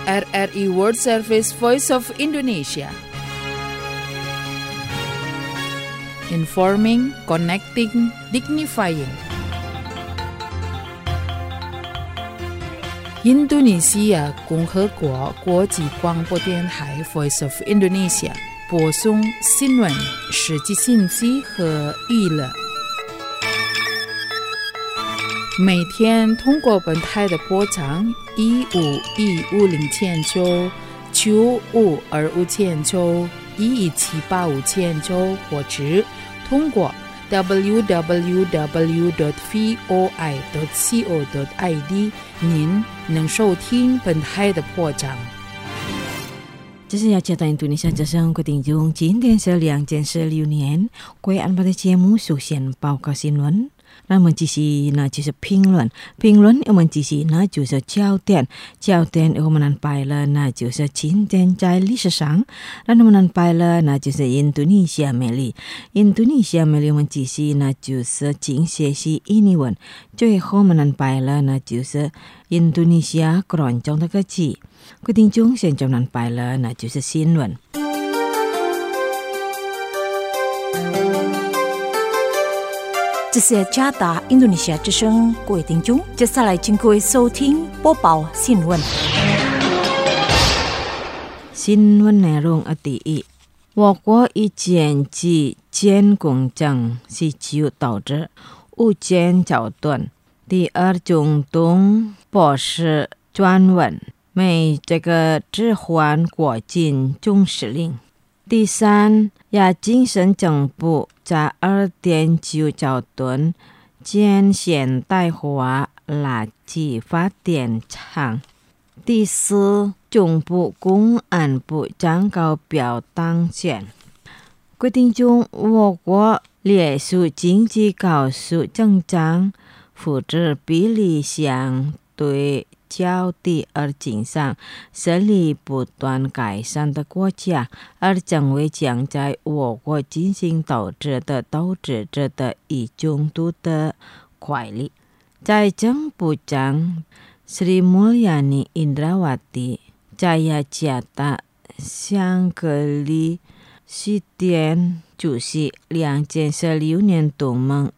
RRI World Service Voice of Indonesia. Informing, connecting, dignifying. Indonesia 共和国国际广播电台 Voice of Indonesia 播送新闻、实际信息和娱乐。每天通过本台的波长15150千兆、9525千兆、11785千兆，或者通过 www.voi.co.id 您能收听本台的波长。 这是要接到印度尼西亚各位听众，今天是2016年贵安排的节目首先报告新闻。那么继续呢就是评论我们继续呢就是焦点我们安排了呢就是今天在历史上，那我们安排了呢就是印度尼西亚美丽我们继续呢就是经学习英文，最后我们安排了呢就是印度尼西亚广州的歌曲。各位听众，现在我们安排了呢就是新闻。 这是加达印度尼西亚之声，各位听众，接下来请各位收听播报新闻。 新闻内容第一，我国一件基建工程是就导致物件较短。第二，中东博士专文，美这个置换国境总司令。第三，亚精神政府在2.9兆吨建现代化垃圾发电厂。第四，中部公安部长高票当选。各位听众，我国连续经济高速增长，复制比例相对较低而经商实力不断改善的国家，而成为将在我国进行投资的投资者的一种度的快力。财政部长 Sri Mulyani Indrawati 在雅加达香格里西店主席2016年东盟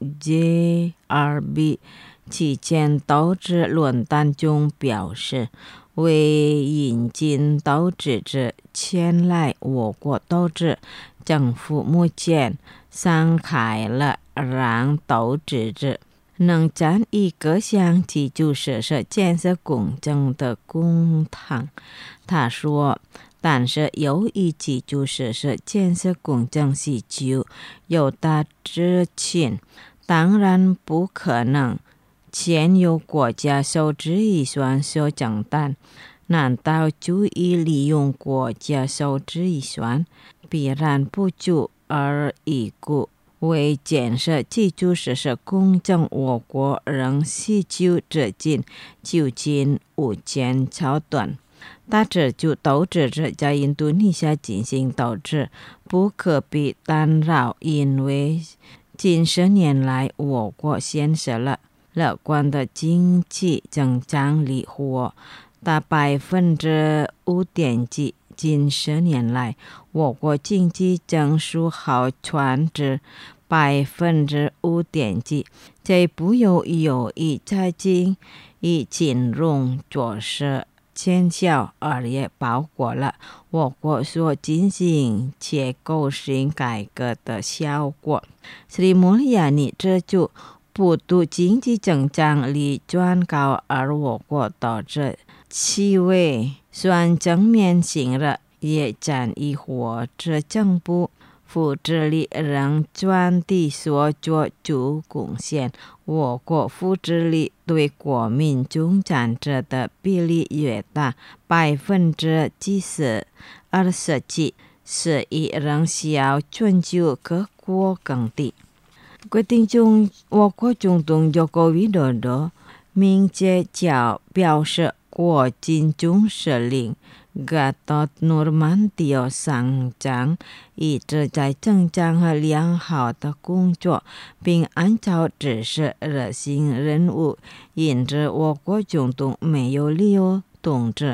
JRB 期间投资论坛中表示，为引进投资者前来我国投资，政府目前敞开了让投资者能参与各项基础设施建设工程的公帑。他说，但是由于基础设施建设工程需求有大资金，当然不可能全由国家收支预算所承担，难道足以利用国家收支预算必然不足而已故？为建设基础设施工程，我国仍需求资金究竟无间超短。大致就投资者在印度尼西亚进行投资不可被干扰，因为近10年来我国显示了乐观的经济增长率或达5.几%。近10年来，我国经济增速好传至5.几%，这不由于财经与金融措施见效，而也包括了我国所进行结构性改革的效果。Sri Mulyani 这就不独经济增长率转高，而我国投资气味算正面性的，也占于或者政府复制力仍转低所做出贡献。我国复制力对国民中产者的比例越大，70%，而实际是仍小全球各国更低。各位听众，我国总统Joko Widodo 明确表示，国军总司令Gatot Nurmantio 上将一直在正常和良好的工作，并按照指示热心任务，因此我国总统没有理由动之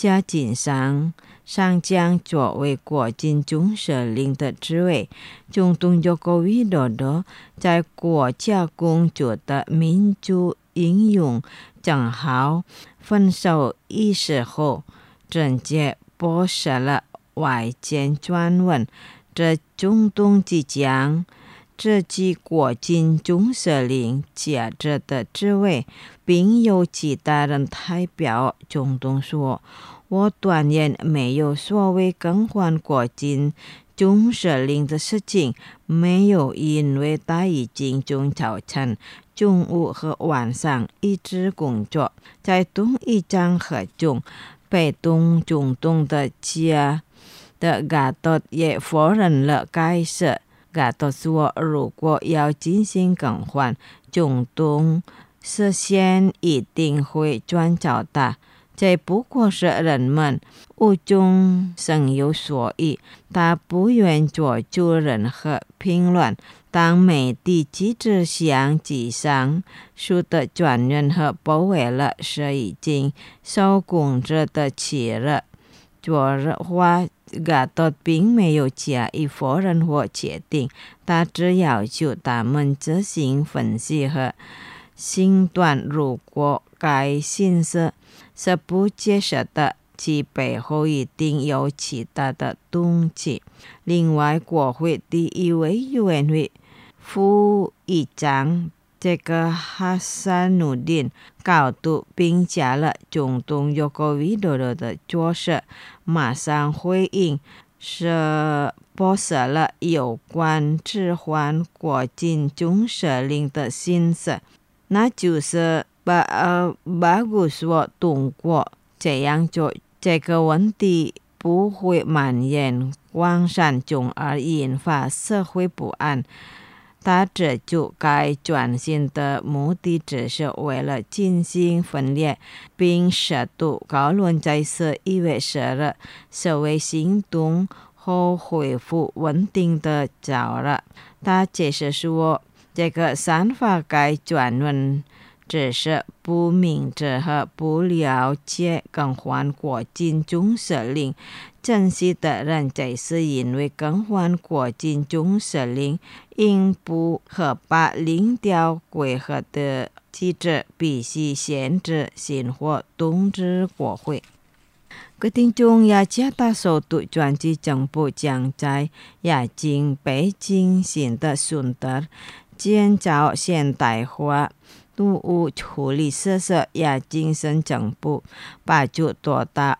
加紧上将作为国军总司令的职位。总统佐科维多多在国家工作的民主应用正好分手意识后，直接播设了外间专文，这总统即将这继国军总司令接着的职位，并有其他人代表总统说，我断言没有所谓更换国军总司令的事情，没有，因为他已经从早晨、中午和晚上一直工作。在同一场合中，被动总统的家的加多也否认了该事。加多说，如果要进行更换，总统事先一定会转交他。这不过是人们无中生有所以，他不愿做出任何评论。当媒体记者向机上说的专员和包围了是已经受控制的企业。昨日话，加多并没有加以否认或决定，他只要求他们自行分析和判断，如果该信息是不接受的，其背后一定有其他的动机。另外，国会第一委员会副议长这个哈萨努丁高度评价了总统佐科维多多的做事，马上回应是播设了有关置换国军总司令的信息，那就是把古说通过这样做，这个问题不会蔓延广泛，从而引发社会不安。他指出，该转型的目的只是为了进行分裂，并适度讨论在11月10日示威行动后恢复稳定的早日。他解释说，这个散发该专文只是不明智和不了解更换国军总司令。真实的人这是因为更换国军总司令应不合法领调规划的机制，必须限制新或动至国会。各听众，雅加达首都专机政府将在亚经北京新的顺德建造现代化路屋处理设施。亚经省政府把就多达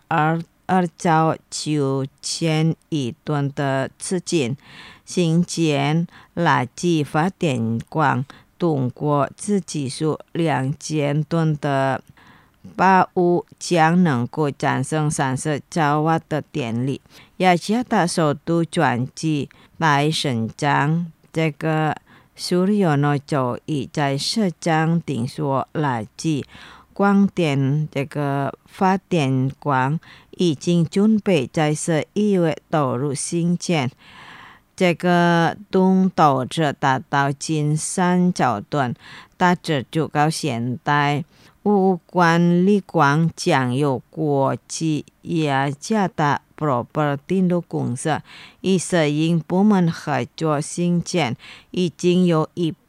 2兆9千亿吨的资金新建垃圾发电厂，通过自技术2000吨的把物将能够产生30兆瓦的电力。雅加达首都专机大省长这个苏里奥诺就已在社长定说，垃圾光电这个发电厂已经准备在11月投入兴建，这个东导致达到近3兆吨。大致足够现代物管理厂将由国际雅加达 Property 公司与私营部门合作兴建，已经有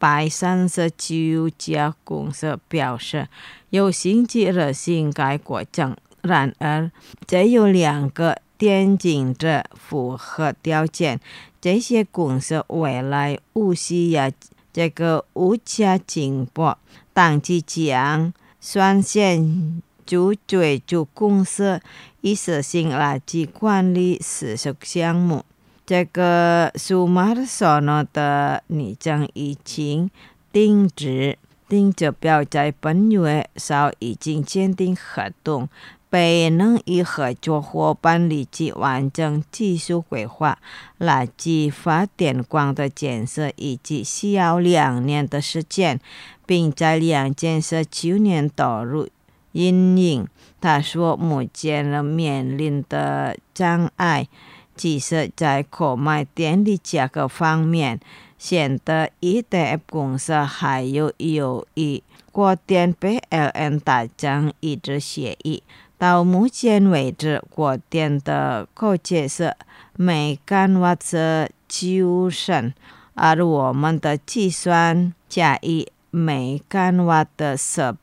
139家公司表示有兴趣热心该过程。然而，这有2个电竞者符合条件，这些公司未来无需要这个物价紧迫，当即将率先就追逐公司以实行垃圾管理实施项目。这个苏马尔索诺的拟将已经定着表在本月稍已经签订合同，被能与合作伙伴立即完成技术规划。垃圾发电厂的建设以及需要2年的时间，并在2019年投入运营。他说，目前面临的障碍即是在购买电力价格方面，显得 ETF 公司还有意国电 PLN 达成一致协议。到目前为止，国电的购价是每干瓦是9升，而我们的计算价以每干瓦的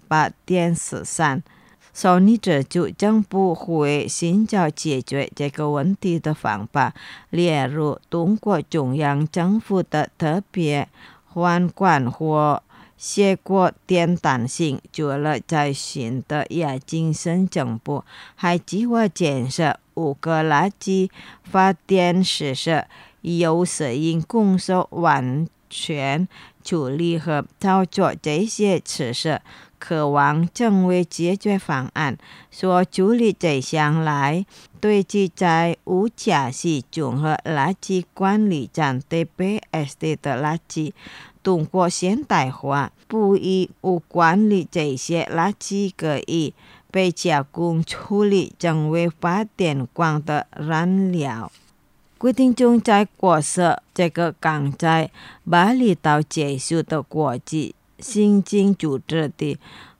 18.43。所以这就政府会寻找解决这个问题的方法，例如中国中央政府的特别监管或谢国电弹性。除了在新的亚精神政府，还计划建设5个垃圾发电设施，由私营公司完全处理和操作这些设施，渴望成为解决方案。所处理这项来堆积在无甲系综合垃圾管理站 TPSD 的垃圾，通过现代化不以无管理这些垃圾可以被加工处理成为发电光的燃料。规定中在过设这个刚在巴厘岛结束的国际刑警组织的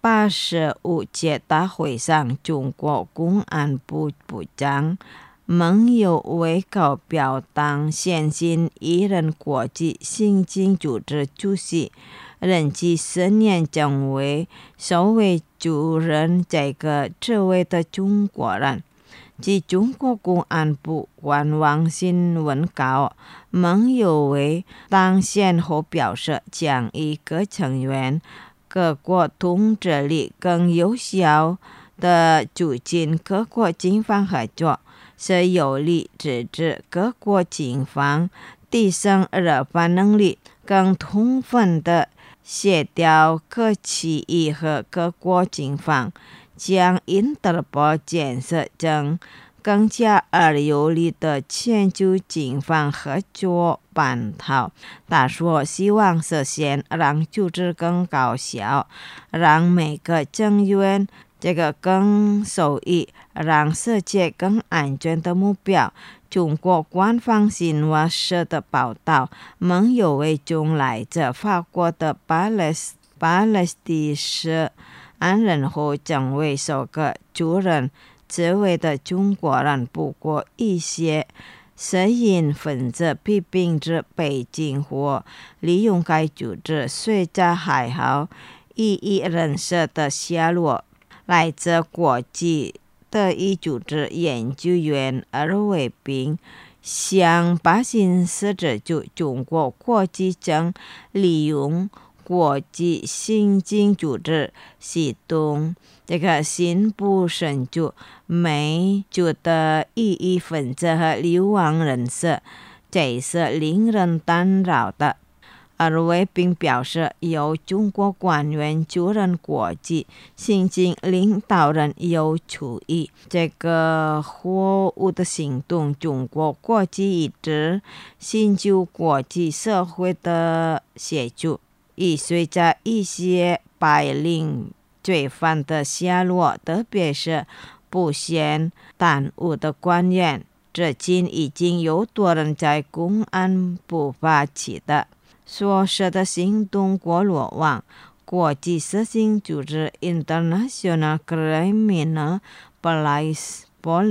85届大会上，中国公安部部长孟有为高表当先进一任国际刑警组织主席，任期10年，成为首位就任这个职位的中国人。据中国公安部官网新闻稿，孟有为当选后表示，将以各成员各国统治力更有效地促进各国警方合作，是有力支持各国警方提升执法能力，更充分地协调各区域和各国警方，将因德国建设成更加有力的全球警方合作版图。他说希望实现让组织更高效，让每个成员这个更受益，让世界更安全的目标。中国官方新华社的报道，孟有为中来自法国的巴勒斯坦安人后，成为首个就任职位的中国人。不过一些摄影分子批评指北京或利用该组织随着还好异议人士的下落。来自国际德裔组织研究员尔维宾向巴新社指出，中国国际正利用国际刑警组织启动这个新部神主美族的异议分子和流亡人士，这是令人担扰的。尔维并表示，由中国官员就任国际刑警领导人有出于这个货物的行动，中国国际一直寻求国际社会的协助，以随着一些白领罪犯的下落，特别是不嫌耽误的官员，至今已经有多人在公安部发起的所涉的行动过落网。国际色情组织 International Criminal Police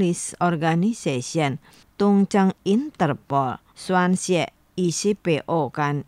Organization 东正 Interpol 撰写28干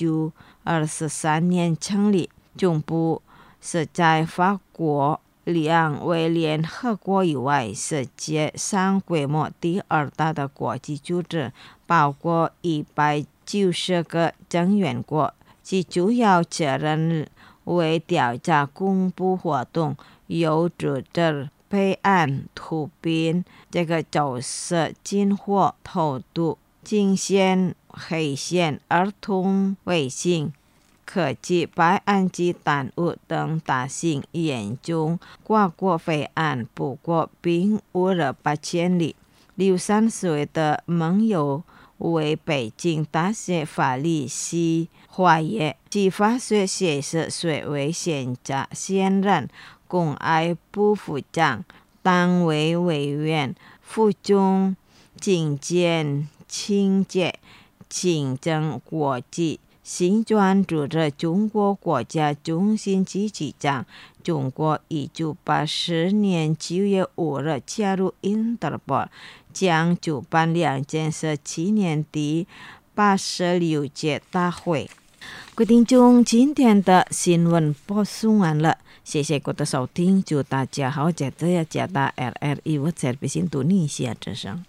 1923年成立，总部是在法国。2位联合国以外，世界上规模第2大的国际组织，包括190个成员国，其主要责任为调查恐怖活动、有组织备案、毒品、这个走私、禁货、偷渡、禁限、黑线、儿童猥亵、科技白案及耽误等大型严重跨国非案。不过并无了8000例。63岁的孟有为北京大学法律系毕业，其法学学士虽为现任公安部部长、党委委员、副总警监、清洁、行政国际新专注着中国国家中心机制上，中国1980年9月5日加入 Interpol， 将主办2017年第86届大会。各位听众，今天的新闻播送完了，谢谢各位的收听，祝大家好，这里是加拿大 RFI 我在印度尼西亚之声。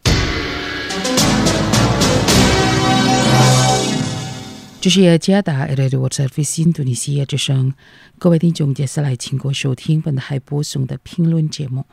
这是加拿大 RFI 我在印度尼西亚之声，各位听众，接下来请各位收听本台播送的评论节目。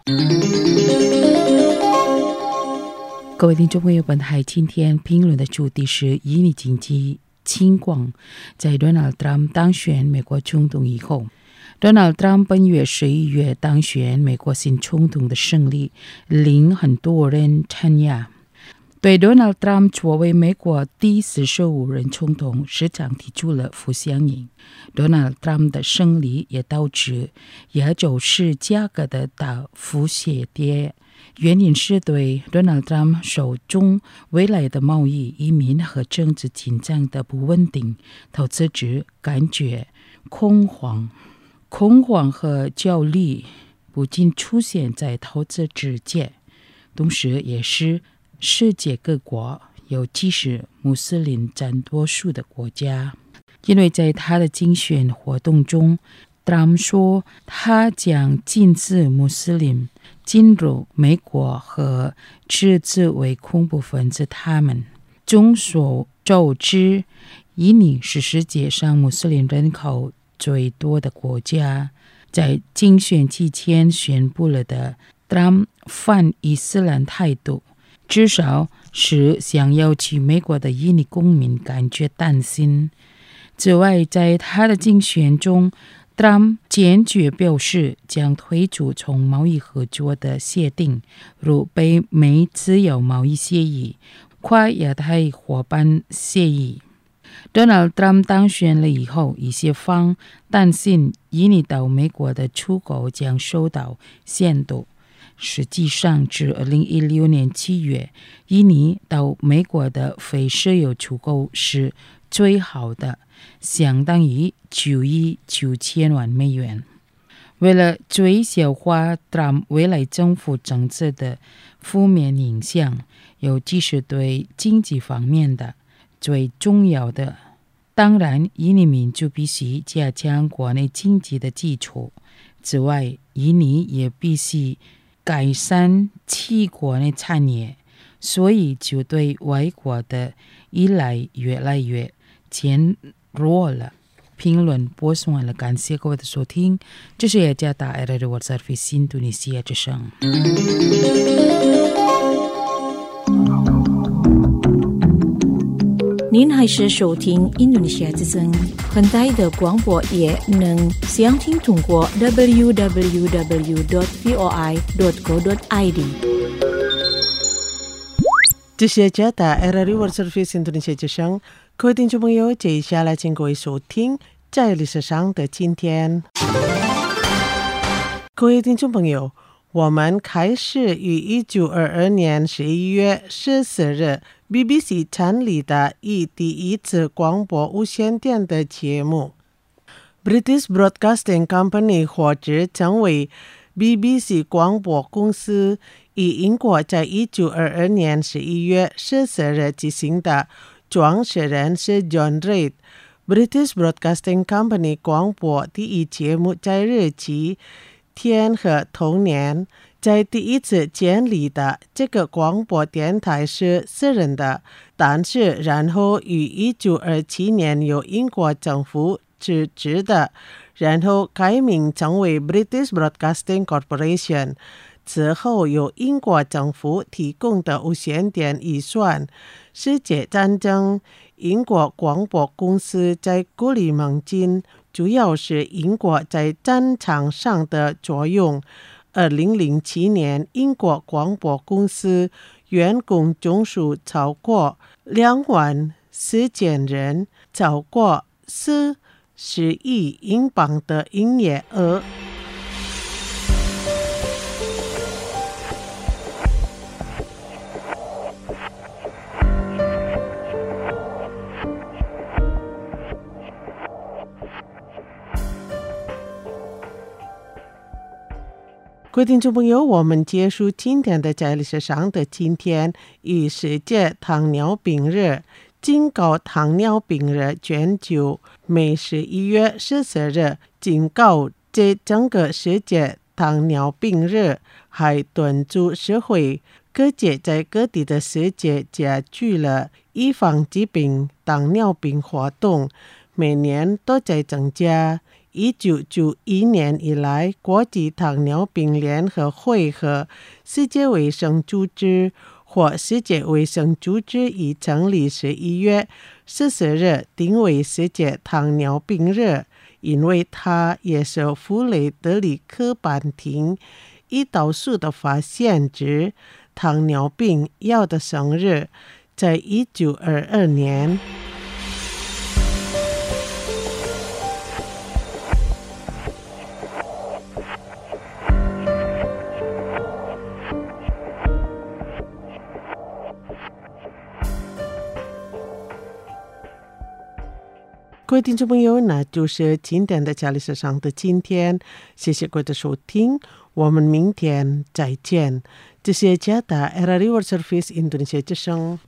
各位听众朋友，本台今天评论的主题是印尼经济情况。在 Donald Trump 当选美国总统以后， Donald Trump 本月11月当选美国新总统的胜利令很多人称讶。对 Donald Trump 作为美国第45任总统市场提出了负响应。 Donald Trump 的胜利也导致亚洲市价格的大幅下跌，原因是对 Donald Trump 手中未来的贸易、移民和政治紧张的不稳定，投资者感觉恐慌和焦虑不仅出现在投资者界，同时也是世界各国，尤其是穆斯林占多数的国家。因为在他的竞选活动中， Trump 说他将禁止穆斯林进入美国和指责为恐怖分子他们。众所周知，印尼是世界上穆斯林人口最多的国家。在竞选期间宣布了的 Trump 反伊斯兰态度，至少是想要去美国的印尼公民感觉担心。此外，在他的竞选中， Trump 坚决表示将退出从贸易合作的协定，如北美自由贸易协议、跨亚太伙伴协议。 Donald Trump 当选了以后，一些方担心印尼到美国的出口将受到限制。实际上，至2016年7月，印尼到美国的非石油出口是最好的，相当于9亿9千万美元。为了最小化 Trump 未来政府政策的负面影响，尤其是对经济方面的，最重要的当然印尼民族必须加强国内经济的基础。此外，印尼也必须改善其国内产业，所以就对外国的依赖越来越减弱了。评论播送完了，感谢各位的收听，这是加拿大 RFI 我在印度尼西亚之声。 您还是收听印度尼西亚之声，本台的广播也能详听通过 www.voi.co.id。 这是加拿大 RFI 我在印度尼西亚之声，各位听众朋友，接下来请各位收听在历史上的今天。各位听众朋友，我们开始于1922年11月14日 BBC 成立的第一次广播无线电的节目。 British Broadcasting Company 或者称为 BBC 广播公司，以英国在1922年11月14日举行的创始人是 John Reid。 British Broadcasting Company 广播第一节目在日期天和同年。在第一次建立的这个广播电台是私人的，但是然后于1927年由英国政府支持的，然后改名成为 British Broadcasting Corporation。 此后由英国政府提供的无线电预算。世界战争，英国广播公司在鼓励盟军，主要是英国在战场上的作用。2007年，英国广播公司员工总数超过24000人，超过40亿英镑的营业额。 各位听众朋友，我们结束今天的在历史上的今天与世界糖尿病日警告糖尿病日全球每11月14日警告这整个世界糖尿病日，还敦促社会各界在各地的世界加剧了预防疾病糖尿病活动，每年都在增加。1991年以来，国际糖尿病联合会和世界卫生组织或世界卫生组织已成立11月14日定为世界糖尿病日，因为它也是弗雷德里克班廷胰岛素的发现之糖尿病药的生日，在1922年。各位听众朋友，那就是今天的家里时尚的今天，谢谢各位的收听，我们明天再见。这是加达 RRI World Service Indonesia 之声。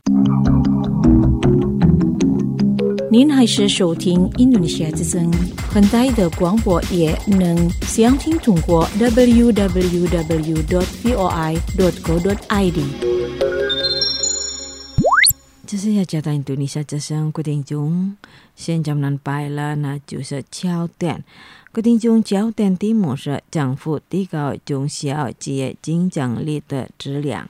您还是收听印度尼西亚之声，很大的广播也能详听通过 www.voi.co.id。 这是要加到印度尼西亚之声，各位听众，现在能拜了，那就是焦点。各位听众，焦点题目是政府提高中小企业竞争力的质量。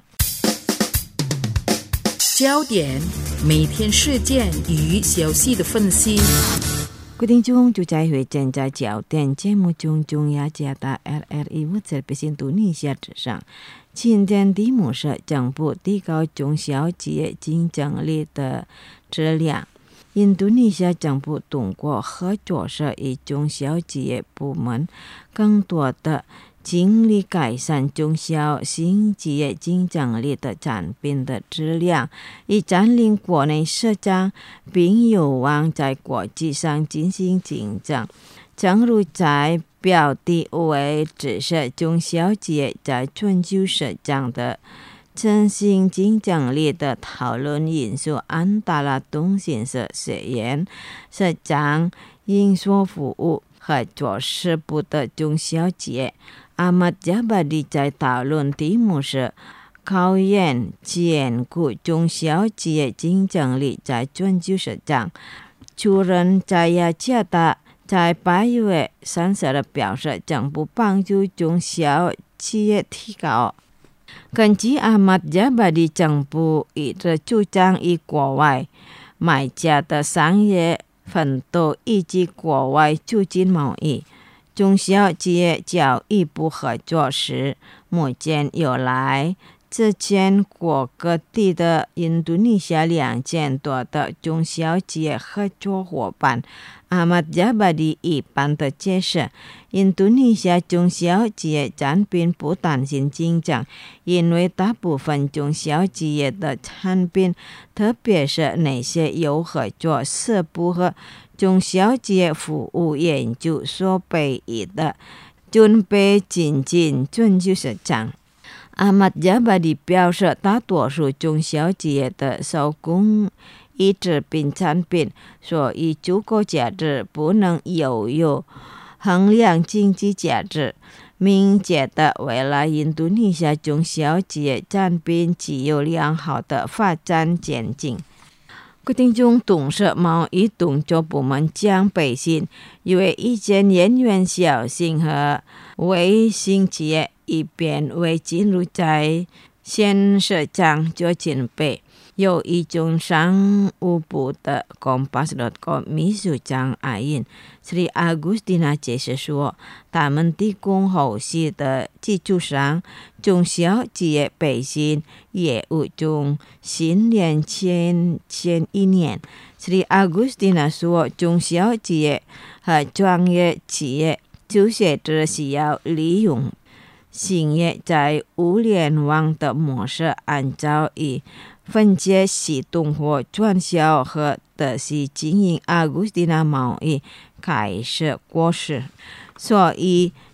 焦点每天事件与消息的分析。 各位听众，就在会正在焦点节目中，中亚加达 RRI World Service 印度尼西亚之上。今天题目是政府提高中小企业竞争力的质量。印度尼西亚政府通过合作社与中小企业部门更多的尽力改善中小型企业竞争力的产品的质量，以占领国内市场，并有望在国际上进行竞争。正如在标题为指示中小企业在全球市场的振兴竞争力的讨论因素安达拉通信社学员市场营销服务合作事部的中小企业阿马加巴迪在讨论题目是考验兼顾中小企业竞争力在全球市场。主任在雅加达在8月30日表示，政府帮助中小企业提高。根据阿马加巴迪政府一直主张以国外买家的商业奋斗以及国外促进贸易。中小企业教育部合作时，目前有来自全国各地的印度尼西亚2000多的中小企业合作伙伴。阿马加巴迪一般的解释，印度尼西亚中小企业产品不担心竞争，因为大部分中小企业的产品，特别是那些由合作社部和中小企业服务研究所培育的，准备进军全球市场。阿马加巴迪表示，大多数中小企业的手工艺制品产品所以足够价值，不能有衡量经济价值。明确的，未来印度尼西亚中小企业产品具有良好的发展前景。各听众，董事贸易动作部门将培训一位一间人员小型和微型企业，以便为进入在线市场做准备。有一种商务部的 Kompas.com 秘书长阿印 Sri Agustina 解释说，他们提供后续的基础上，中小企业培训业务中新练前一年。Sri Agustina 说，中小企业和创业企业初学者需要利用新业在物联网的模式，按照以分解系统或传销和的是经营阿古斯蒂娜贸易开始过时，所以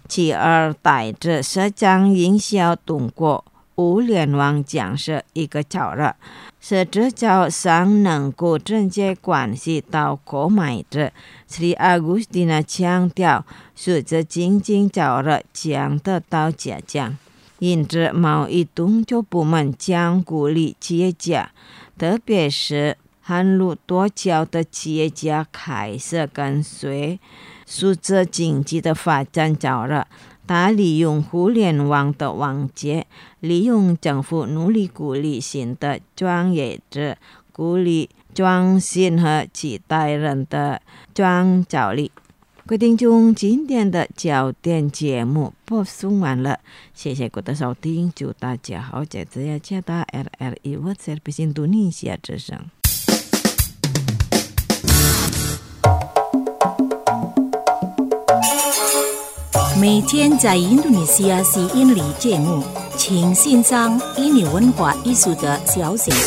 继而带着社交营销通过互联网建设一个角了，使这角上能够直接关系到购买者。Sri Agustina 强调，随着经济角了将得到加强，因此贸易动作部门将鼓励企业家，特别是含入多角的企业家开始跟随数字经济的发展角了。他利用互联网的网接，利用政府努力鼓励新的专业者，鼓励创新和期待人的创造力。各位听众，今天的焦点节目播送完了，谢谢各位的收听，祝大家好，这次要加大 RRI World Service Indonesia 之声。 每天在印度尼西亚吸引力节目，请欣赏印尼文化艺术的消息。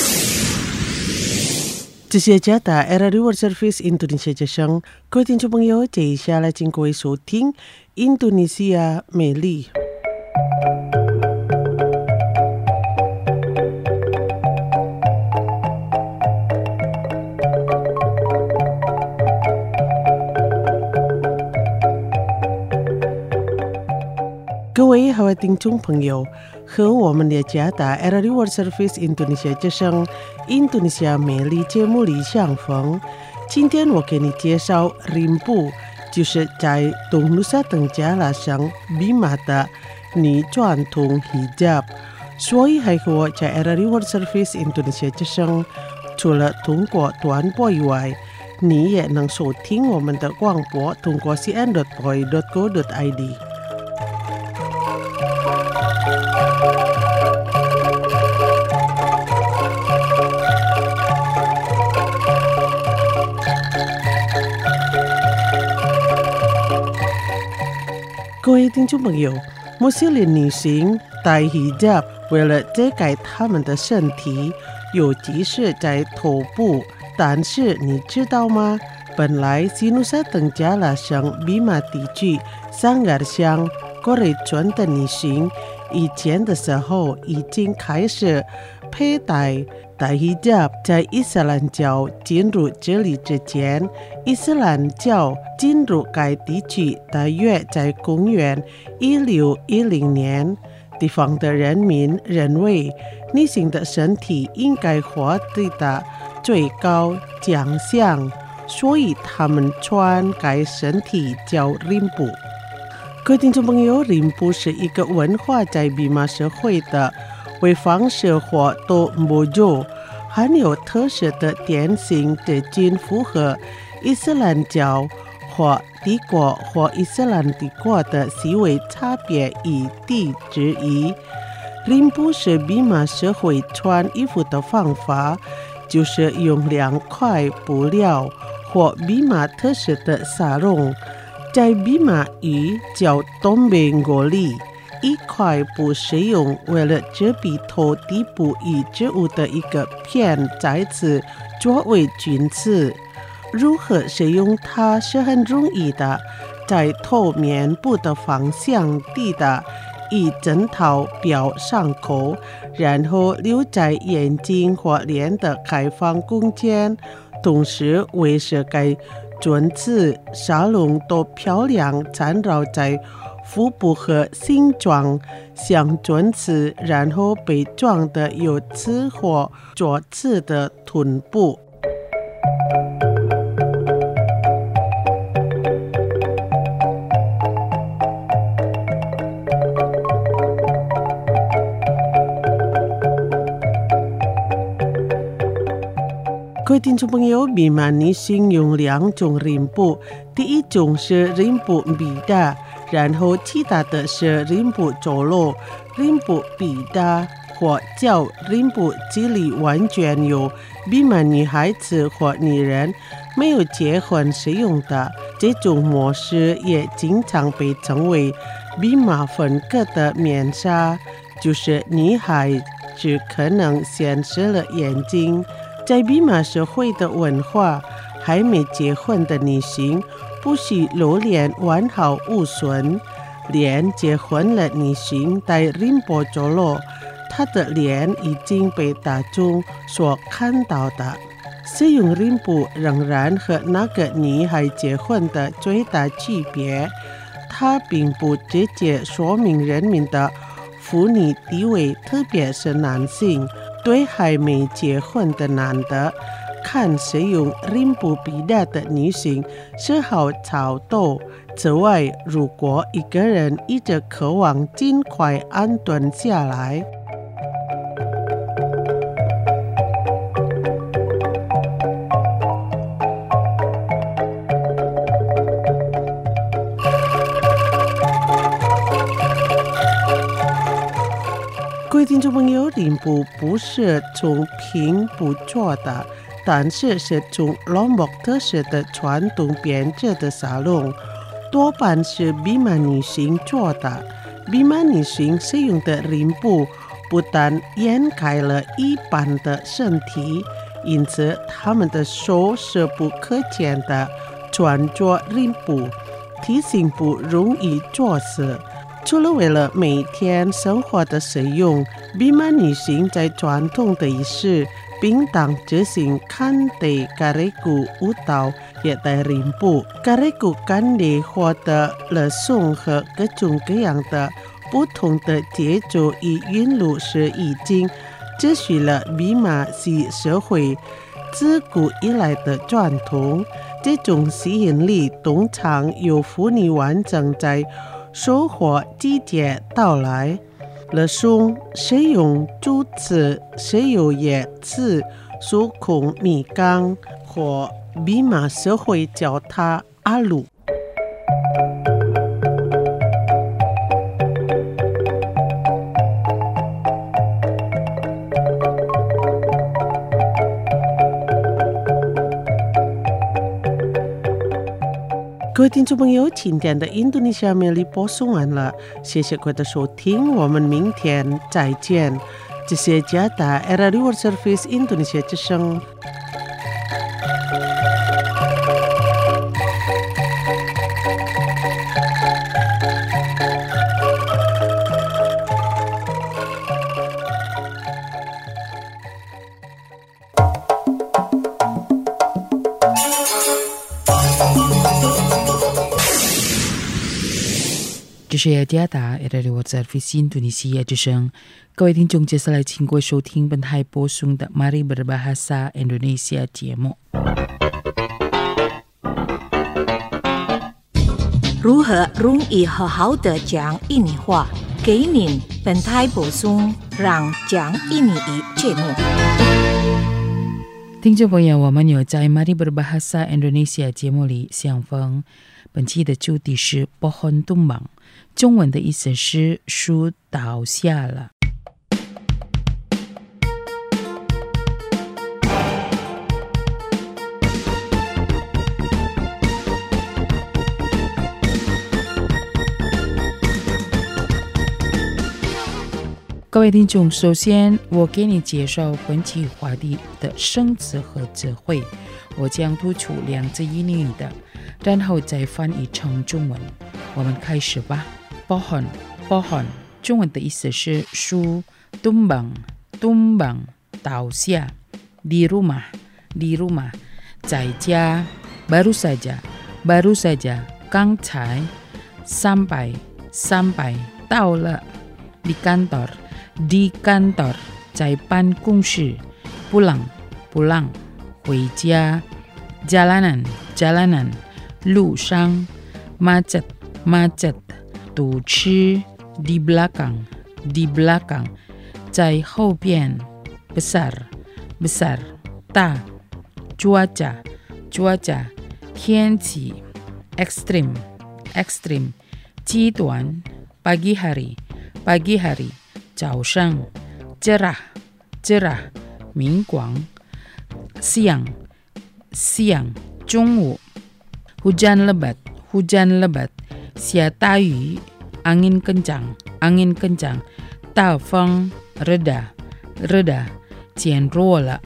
这是加大 RRI World Service Indonesia 之声，各位听众朋友，接下来请各位收听印度尼西亚美丽。各位好，听众朋友，和我们的加大 RRI World Service Indonesia 之声印度尼西亚美丽节目里相逢。今天我给你介绍 Rimpu， 就是在东努沙登加拉省Bima的女传统 hijab。所以还和我在 RRI World Service Indonesia 之声，除了通过短波以外，你也能收听我们的广播，通过 cn.poi.co.id。各位听众朋友，穆斯林女性戴 hijab 为了遮盖她们的身体，尤其是在头部。但是你知道吗？本来西努沙登加拉省Bima地区Sanggar乡过来村的女性，以前的时候已经开始佩戴hijab。在伊斯兰教进入这里之前，伊斯兰教进入该地区大约在公元1610年。地方的人民认为女性的身体应该获得的最高奖项，所以他们穿该身体叫 Rimpu。各位听众朋友， Rimpu 是一个文化在Bima社会的为方式或多Bojo，很有特色的典型的均符合伊斯兰教或帝国或伊斯兰帝国的细微差别以地之一。Rimpu 是Bima社会穿衣服的方法，就是用2块布料或Bima特色的纱绒，在Bima语叫Tombeng-goli。一块布是用为了遮蔽头底部与织物的一个片材质作为裙子。如何使用它是很容易的，在头面部的方向地的一整套表上口，然后留在眼睛或脸的开放空间，同时维持该裙子纱绒都漂亮缠绕在腹部和形状像裙子，然后被装的有刺或左刺的臀部。各位听众朋友，Bima女性用2种 Rimpu， 第一种是 Rimpu Bida， 然后其他的是 Rimpu Jolo。Rimpu Bida 或叫 Rimpu Cili 完全由Bima女孩子或女人没有结婚使用的，这种模式也经常被称为Bima分割的面纱，就是女孩子可能先湿了眼睛。在Bima社会的文化，还没结婚的女性不许露脸完好无损， 连结婚了女性在林波着落，她的脸已经被大众所看到的。释永林布仍然和那个女孩结婚的最大区别，它并不直接说明人民的妇女地位，特别是男性对还没结婚的男的看使用林布比例的女性是好操斗。此外，如果一个人一直渴望尽快安顿下来，各位听众朋友，林布不是从平布做的，但是是从罗莫特式的传统编织的纱笼，多半是比曼女性做的。比曼女性使用的林布不但掩盖了一半的身体，因此他们的手是不可见的。穿着林布体型不容易做事。除了为了每天生活的使用，比曼女性在传统的仪式并当执行看的嘎雷古舞蹈也带林布。嘎雷古干里获得了颂和各种各样的不同的节奏与韵律是已经持续了比马西社会自古以来的传统。这种吸引力通常由妇女完整在收获季节到来。了颂使用主词是由叶词属孔米刚或比马社会叫它阿鲁。各位听众朋友，今天的印度尼西亚美丽播送完了，谢谢各位的收听，我们明天再见。这是加达 RRI World Service 印度尼西亚之声。 这是雅加达 RRI World Service 印度尼西亚之声。各位听众，接下来请各位收听本台播送的 Mari Berbahasa Indonesia 节目。 如何容易好好的讲印尼话？给您本台播送让讲印尼语节目。 听众朋友，我们有在 Mari Berbahasa Indonesia 节目里相逢。本期的主题是 Pohon Tumbang， 中文的意思是树倒下了。各位听众，首先我给你介绍本期话题的生词和词汇，我将突出两字印尼语的，然后再翻译成中文。我们开始吧。pohon， 中文的意思是树 tumbang， 倒下。di rumah， 在家。baru saja， 刚才。sampai， 到了。di kantor， 在办公室。pulang， 回家。jalanan， 路上。macet， 堵车。di belakang， 在后边。besar， 大。cuaca， 天气。ekstrim， 极端。pagi hari， 早上。cerah， 明光。siang， 中午。hujan lebat， 下大雨。angin kencang， 大风。reda， 减弱了。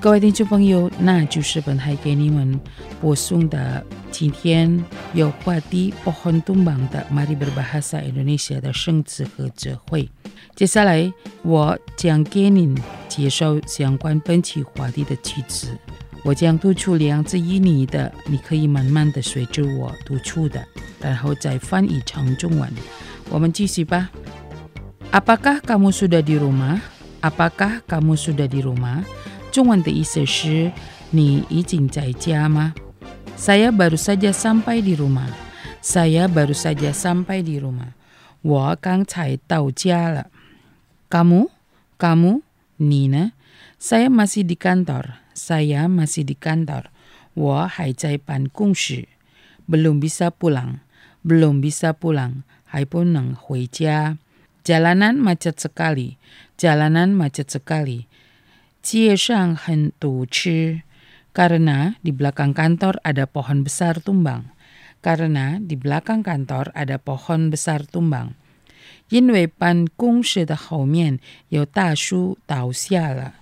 各位听众朋友，那就是本台给你们播送的今天有话题pohon tumbang的 Mari Berbahasa Indonesia 的生词和智慧。接下来我将给您介绍相关本期话题的句子。我将读出2字印尼的，你可以慢慢的随着我读出的，然后再翻译成中文。我们继续吧。Apakah kamu sudah di rumah? Apakah kamu sudah di rumah? 中文的意思是你已经在家吗？ Saya baru saja sampai di rumah. Saya baru saja sampai di rumah. 我刚才到家了。 Kamu? 你呢？ Saya masih di kantor. Saya masih di kantor. 我还在办公室。 Belum bisa pulang. Belum bisa pulang. 还不能回家。 Jalanan macet sekali. Jalanan macet sekali. 街上很堵车 karena di belakang kantor ada pohon besar tumbang. Karena di belakang kantor ada pohon besar tumbang. 因为办公室的后面有大树倒下了。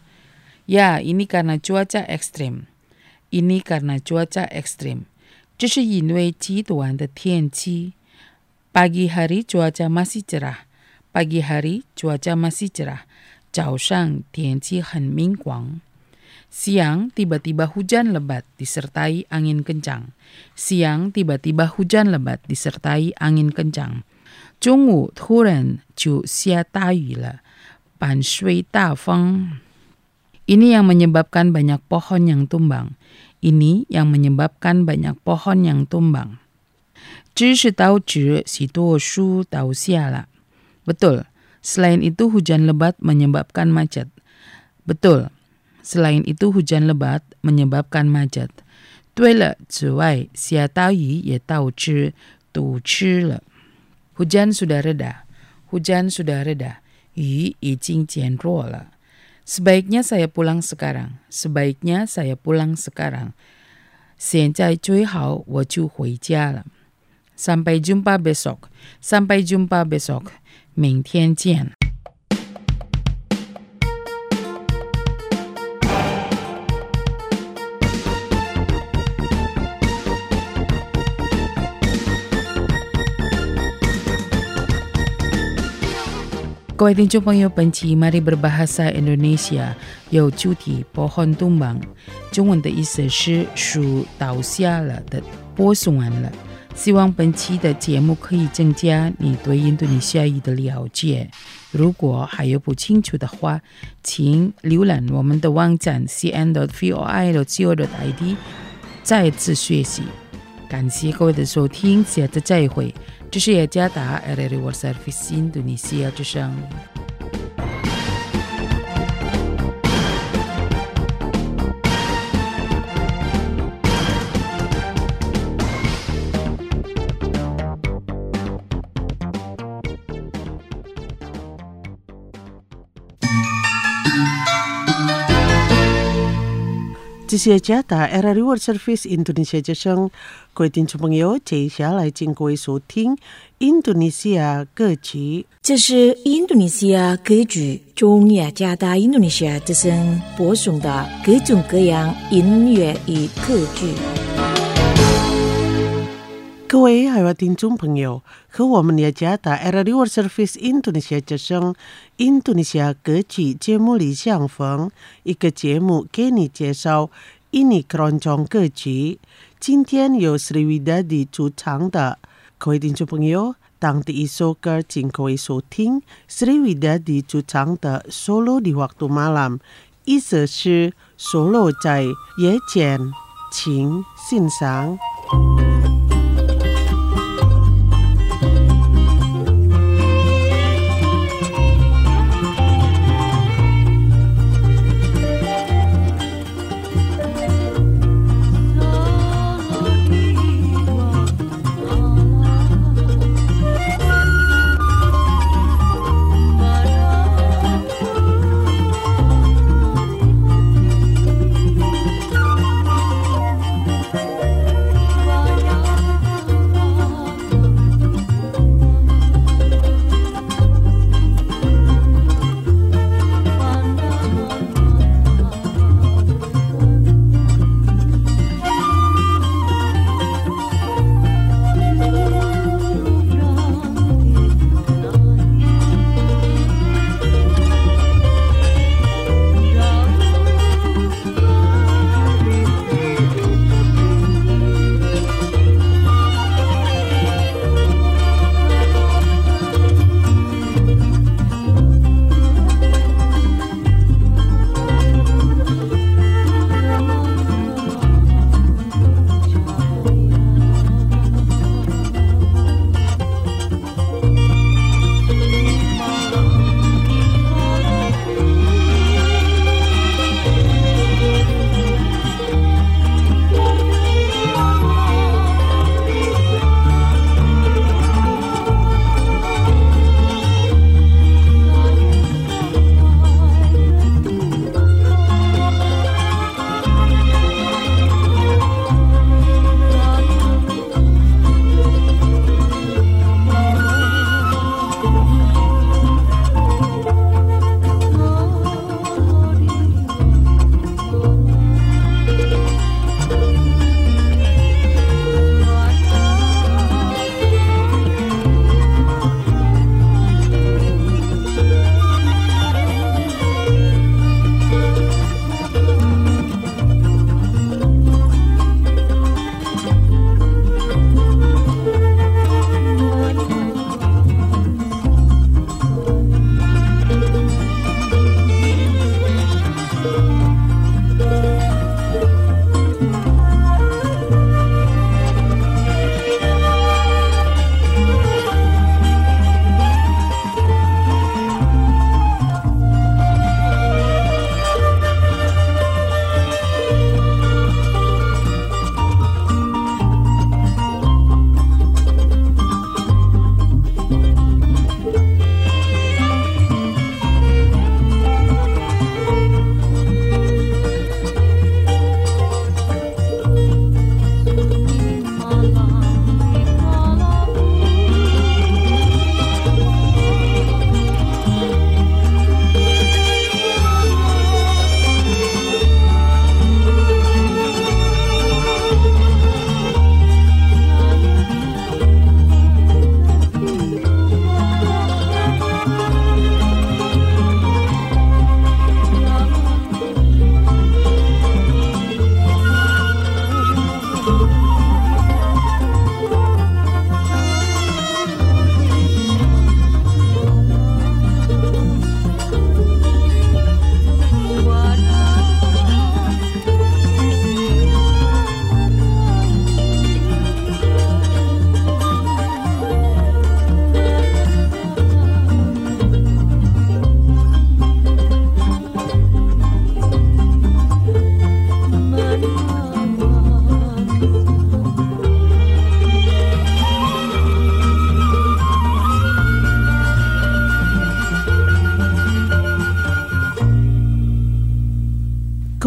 Ya, ini karena cuaca ekstrim. Ini karena cuaca ekstrim. 这是因为极端的天气。 Pagi hari cuaca masih cerah. Pagi hari cuaca masih cerah. 早上天气很明光。 Siang tiba-tiba hujan lebat disertai angin kencang. Siang tiba-tiba hujan lebat disertai angin kencang. 中午突然就下大雨了，伴随大风。 Ini yang menyebabkan banyak pohon yang tumbang. Ini yang menyebabkan banyak pohon yang tumbang. 这是导致许多树倒下了。 Betul. Selain itu hujan lebat menyebabkan macet. Betul. Selain itu hujan lebat menyebabkan macet. 对了，此外，下大雨也导致堵车了。 Hujan sudah reda. Hujan sudah reda. 雨已经减弱了。 Sebaiknya saya pulang sekarang. Sebaiknya saya pulang sekarang. 现在最好我就回家了。 Sampai jumpa besok. Sampai jumpa besok. 明天见。 各位听众朋友，本期 Mari Berbahasa Indonesia 有主题 pohon tumbang， 中文的意思是树倒下了的播送完了。 希望本期的节目可以增加你对印度尼西亚语的了解。如果还有不清楚的话，请浏览我们的网站 cn.voi.co.id 再次学习。感谢各位的收听，下次再会。这是雅加达 RRI World Service 印度尼西亚之声。 这是雅加达 RRI World Service 印度尼西亚之声，各位听众朋友，接下来请各位收听印度尼西亚歌曲。 这是印度尼西亚歌剧中雅加达印度尼西亚之声播送的各种各样音乐与歌剧。 各位海外听众朋友，和我们雅加达 RRI World Service 印度尼西亚之声印度尼西亚歌曲节目里相逢，一个节目给你介绍印尼keroncong歌曲。今天由 Sriwidadi 主唱的，各位听众朋友，当第一首歌请各位收听 Sriwidadi 主唱的 Solo di Waktu Malam， 意思是 Solo 在夜间，请欣赏。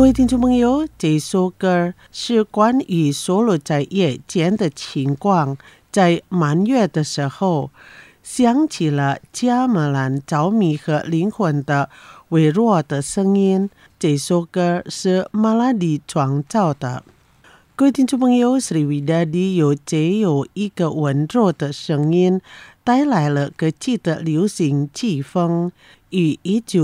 各位听众朋友，这首歌是关于梭罗在夜间的情况。在满月的时候，响起了加马兰着迷和灵魂的微弱的声音。这首歌是马拉迪创造的。各位听众朋友，Sri Widadi有一个温柔的声音，带来了歌剧的流行季风。于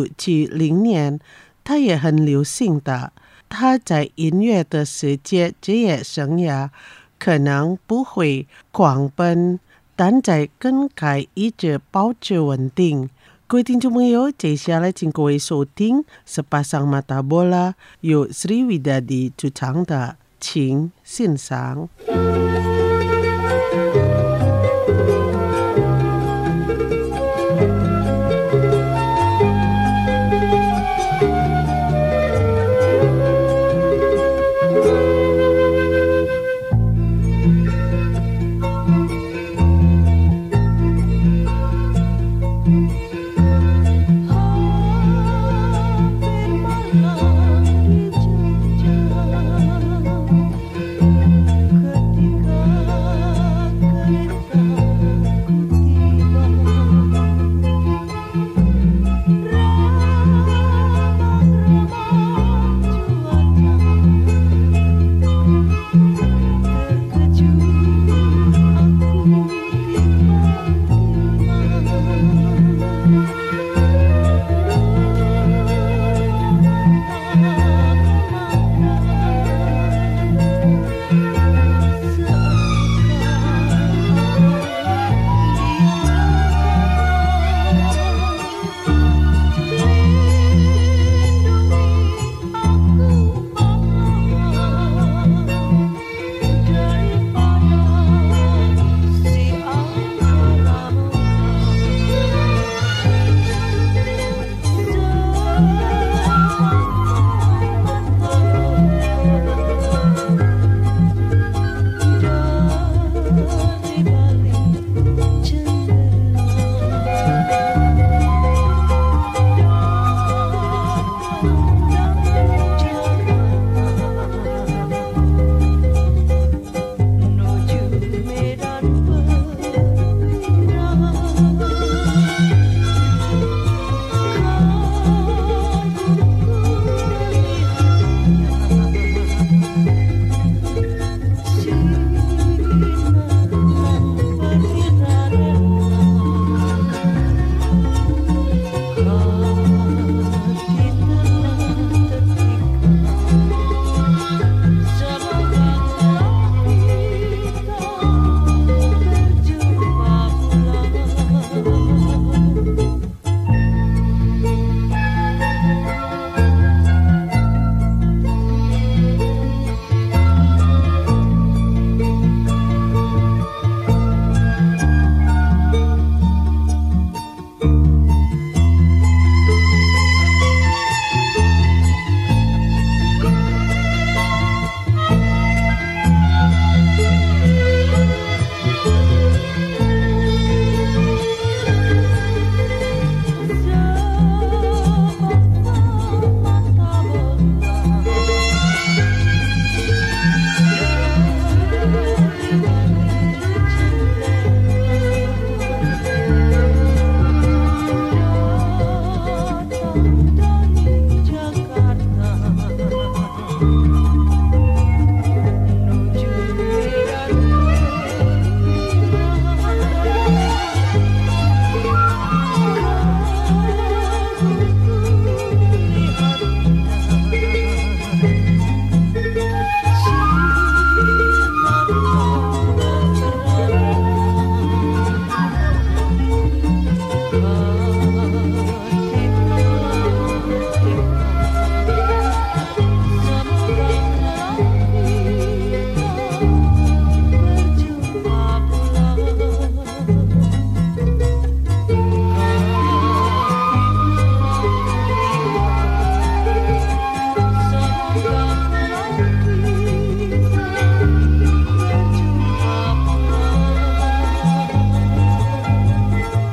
1970年，他也很流行的。他在音乐的世界职业生涯可能不会狂奔，但在梗概一直保持稳定。各位听众朋友，接下来请各位收听 Sepasang Mata Bola 由 Sri Widadi 主唱的，请欣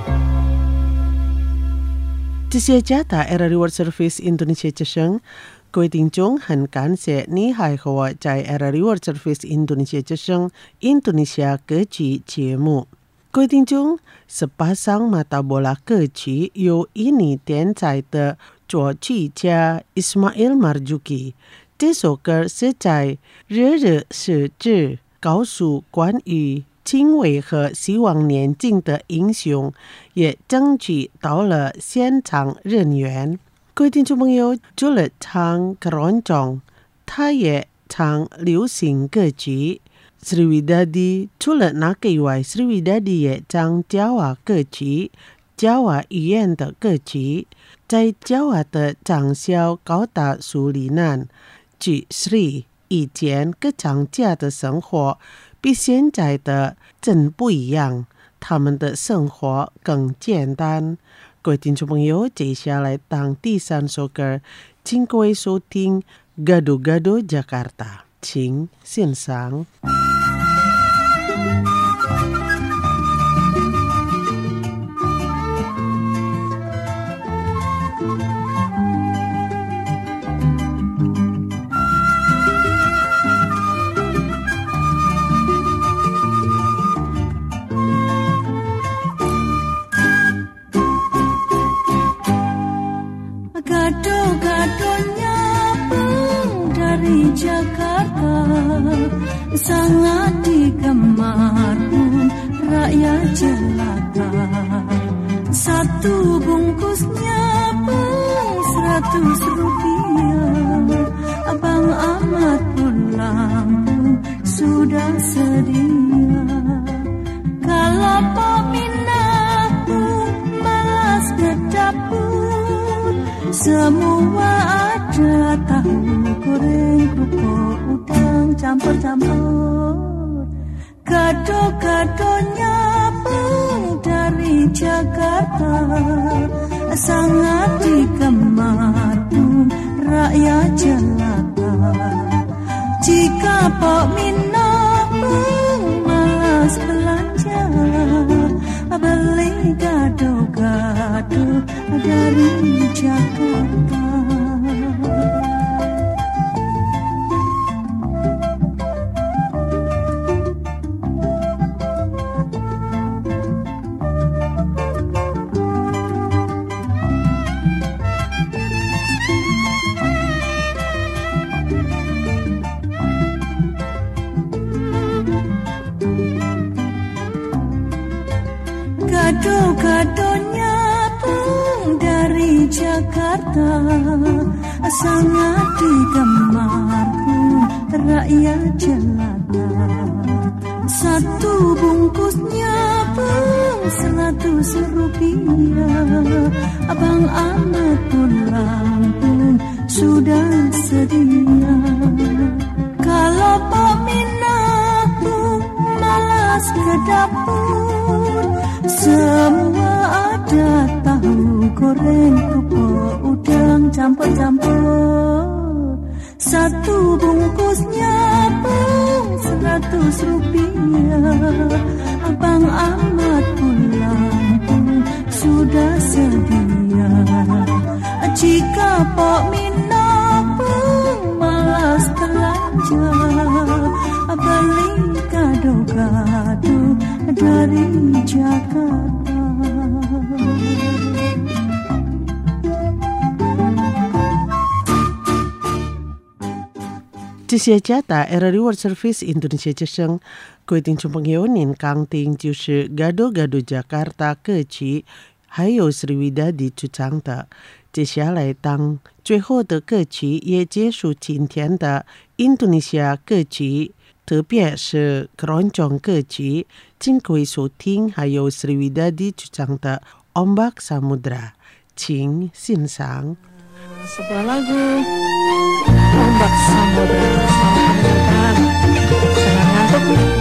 赏。Sejahtera Era Reward Service Indonesia Ceseng, 各位听众，很感谢你还和我在 RRI World Service Indonesia 之声印度尼西亚歌曲节目。各位听众， sepasang mata bola kecil 由印尼天才的作曲家 Ismail Marzuki。 这首歌是在热热是指告诉关于敬畏和希望年轻的英雄，也争取到了现场人员。各位听众朋友，除了唱keroncong， 他也唱流行歌曲。 Sriwidadi 除了那个以外， Sriwidadi 也唱Jawa 歌曲， Jawa 语言的歌曲。在 Jawa 的长小高大树里南，据 Sri 以前歌唱家的生活比现在的真不一样，他们的生活更简单。各位听众朋友，接下来当第三首歌，请各位收听 Gado-Gado Jakarta， 请欣赏。 Gado-gadonya pun dari Jakarta, sangat digemar pun rakyat jelata. Satu bungkusnya pun 100 rupiah. Abang Ahmad pulang pun sudah sedia. Kalau peminat pun malas ke dapur, semua ada tahu goreng, kerupuk, udang, campur-campur. Gado-gadonya pun dari Jakarta, sangat digemar pun rakyat jelata. Jika peminat pun malas belanja, beli gado-gado dari Jakarta. Gado-gadonya pun dari Jakarta, sangat digemar pun rakyat jelata. Satu bungkusnya pun 100 rupiah. Abang Ahmad pulang pun sudah sedia. Kalau peminat pun malas ke dapur, semua ada tahu goreng, kerupuk, udang, campur-campur. Satu bungkusnya pun 100 rupiah. Abang Ahmad pulang pun sudah sedia. Jika Pok Minah pun malas belanja, beli gado-gado dari Jakarta. 这些家的 RRI World Service Indonesia 之声，各位听众朋友，您刚听就是 Gado-Gado Jakarta 歌曲，还有 Sriwidadi 主唱的。接下来当最后的歌曲也结束今天的印度尼西亚歌曲，特别是 keroncong 歌曲，请各位收听还有 Sriwidadi 主唱的 Ombak Samudra， 请欣赏。 Sebuah lagu Ombak Samudra. Selamat mendengarkan. Jangan ngantuk.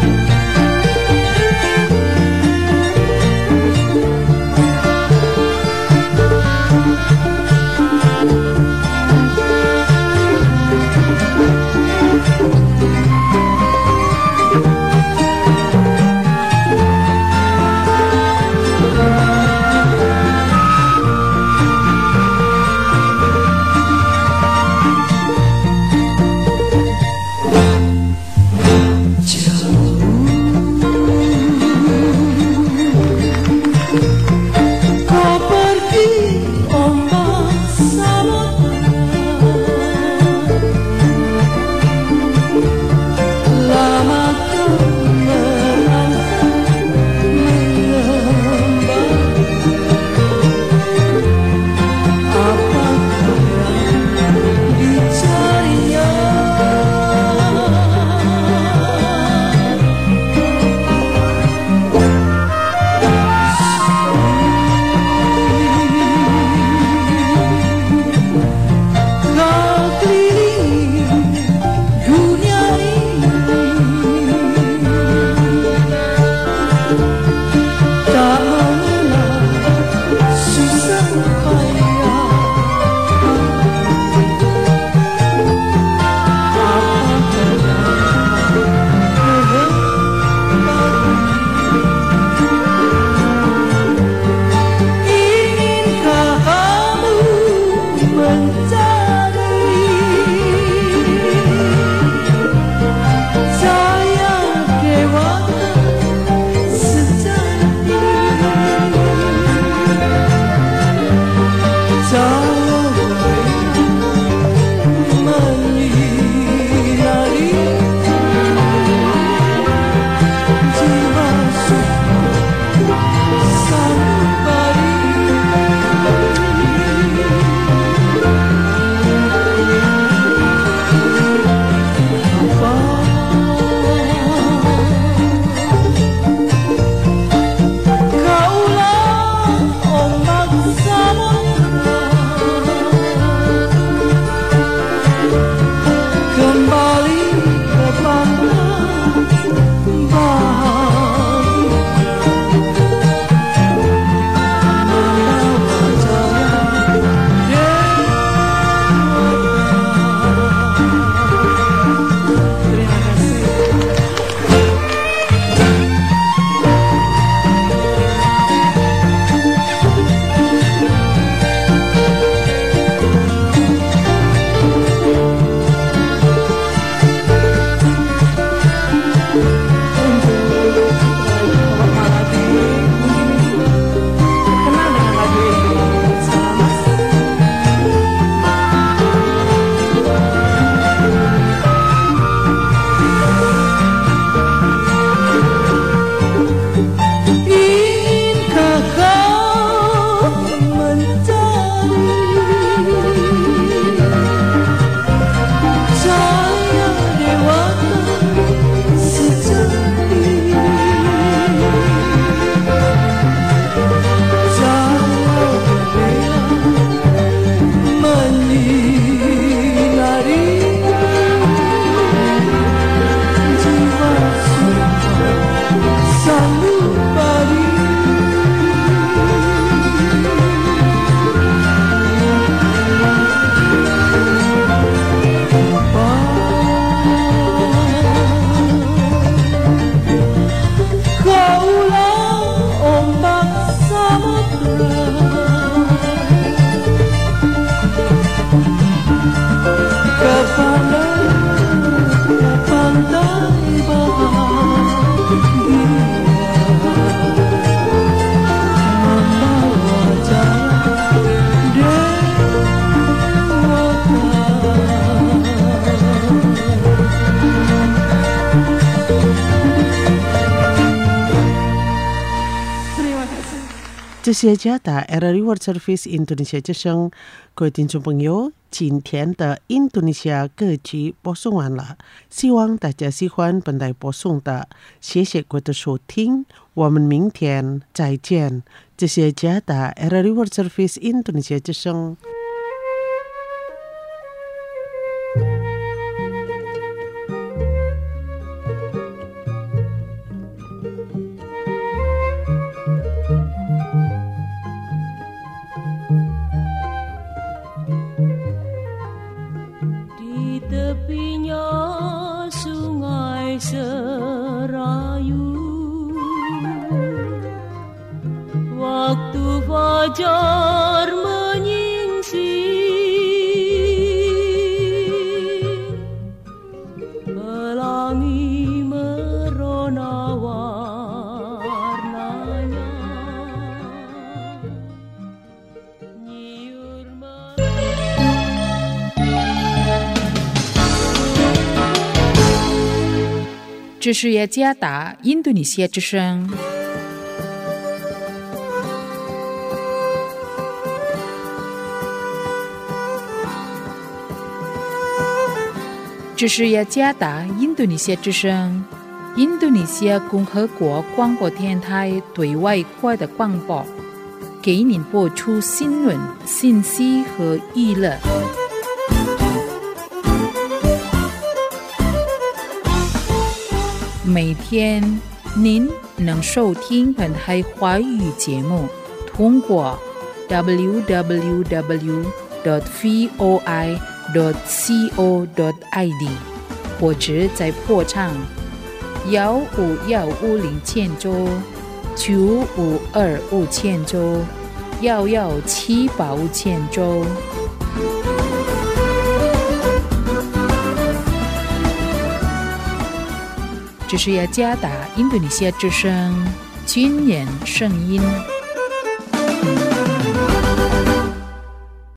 这是加达 RRI World Service Indonesia 之声，各位听众朋友，今天的印度尼西亚歌曲播送完了，希望大家喜欢本台播送的，谢谢各位的收听，我们明天再见。这是加达 RRI World Service Indonesia 之声。 Fajar menyingsing, pelangi merona warnanya, nyiur 这是雅加达印度尼西亚之声。这是雅加达印度尼西亚之声，印度尼西亚共和国广播电台对外国的广播，给您播出新闻、信息和娱乐。每天您能收听本台华语节目，通过 www.voi.co.id 或者在破唱15150九9525011785这是雅加达印度尼西亚之声军人声音。